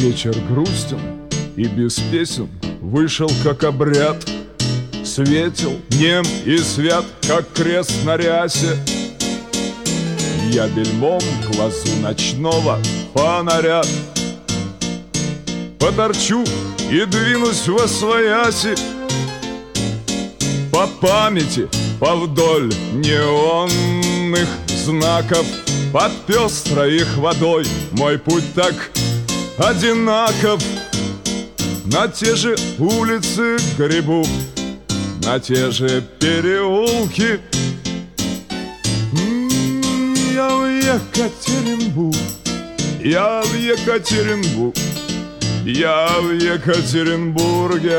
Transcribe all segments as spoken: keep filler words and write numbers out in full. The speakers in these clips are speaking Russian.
Вечер грустен и без песен вышел как обряд. Светил, нем и свят, как крест на рясе. Я бельмом глазу ночного фонаря поторчу и двинусь восвояси. По памяти, повдоль неонных знаков, под пестрой их водой мой путь так одинаков. На те же улицы гребу, на те же переулки. Я в Екатеринбург, я в Екатеринбург, я в Екатеринбурге.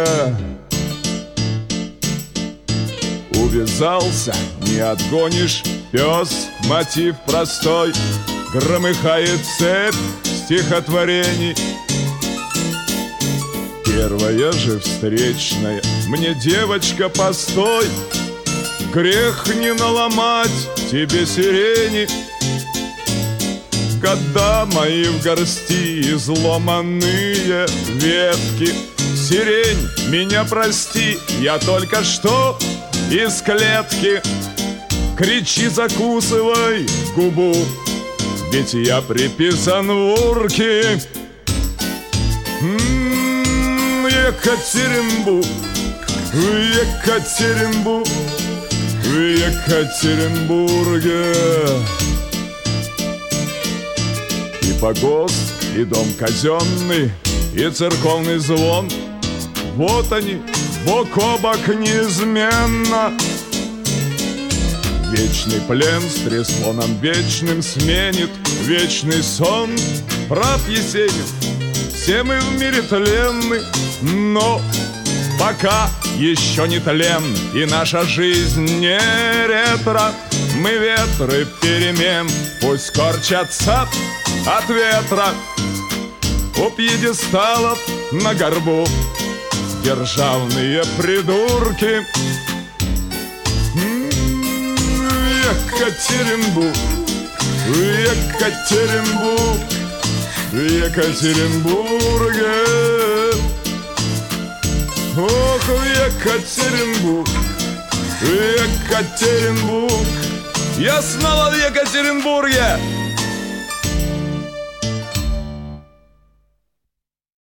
Увязался, не отгонишь, пес, мотив простой. Громыхает цепь стихотворений. Первая же встречная, мне, девочка, постой. Грех не наломать тебе сирени. Года мои в горсти, изломанные ветки. Сирень, меня прости, я только что из клетки. Кричи, закусывай губу, ведь я приписан в урке. М-м, Екатеринбург, Екатеринбург, в Екатеринбурге. И погост, и дом казенный, и церковный звон. Вот они, бок о бок неизменно. Вечный плен с треслоном вечным сменит вечный сон. Прав Есенин, все мы в мире тленны, но пока еще не тлен, и наша жизнь не ретро. Мы ветры перемен, пусть корчатся от ветра. У пьедесталов на горбу державные придурки. Екатеринбург, Екатеринбург, в Екатеринбурге. Ох, в Екатеринбург, в Екатеринбург. Я снова в Екатеринбурге.